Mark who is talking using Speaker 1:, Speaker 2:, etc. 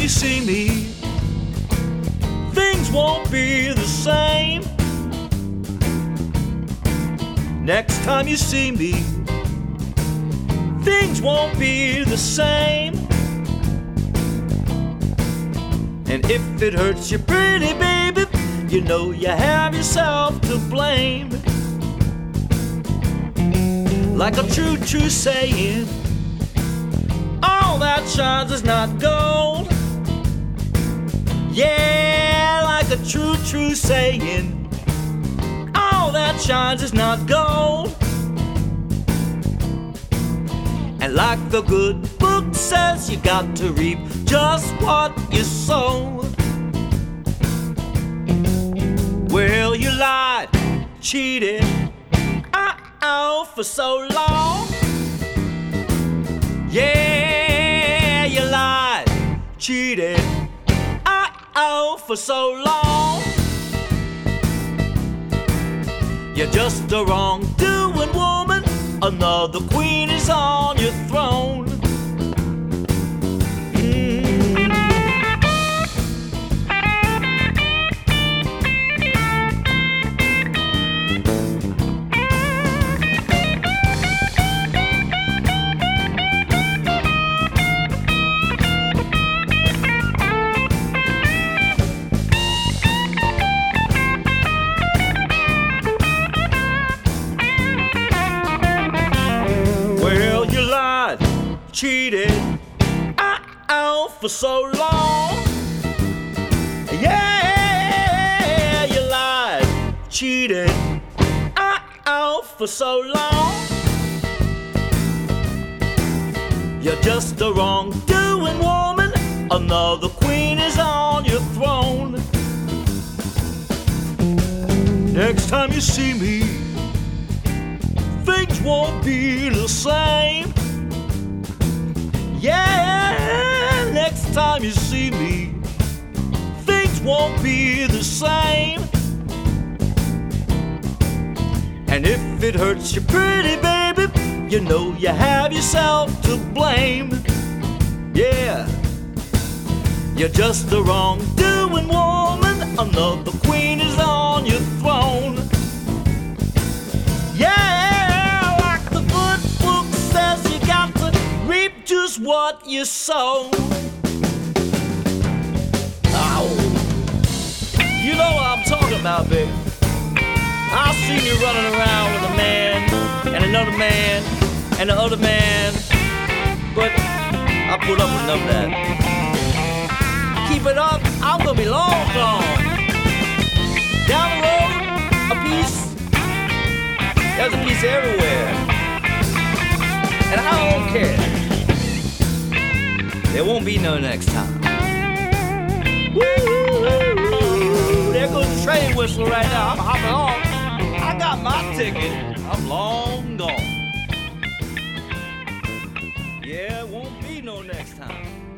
Speaker 1: you see me, things won't be the same. Next time you see me, things won't be the same. And if it hurts you, pretty baby, you know you have yourself to blame. Like a true, true saying, all that shines is not gold. Yeah, like a true, true saying, all that shines is not gold. And like the good book says, you got to reap just what you sow. Well, you lied, cheated, for so long. Yeah, you lied, cheated, for so long. You're just a wrongdoing woman, another queen is on your throne. Cheated, for so long. Yeah, you lied, cheated, for so long. You're just a wrongdoing woman, another queen is on your throne. Next time you see me, things won't be the same. Yeah, next time you see me, things won't be the same. And if it hurts you, pretty baby, you know you have yourself to blame. Yeah, you're just a wrongdoing woman, another queen is on your throne. Yeah, like the good book says, you got to reap just what you sow. Oh, you know what I'm talking about, baby. I seen you running around with a man and another man and the other man, but I put up with enough of that. Keep it up, I'm gonna be long gone. Down the road, a piece. There's a piece everywhere, and I don't care. There won't be no next time. Woo, there goes the train whistle right now. I'm hopping on. I got my ticket. I'm long gone. Yeah, it won't be no next time.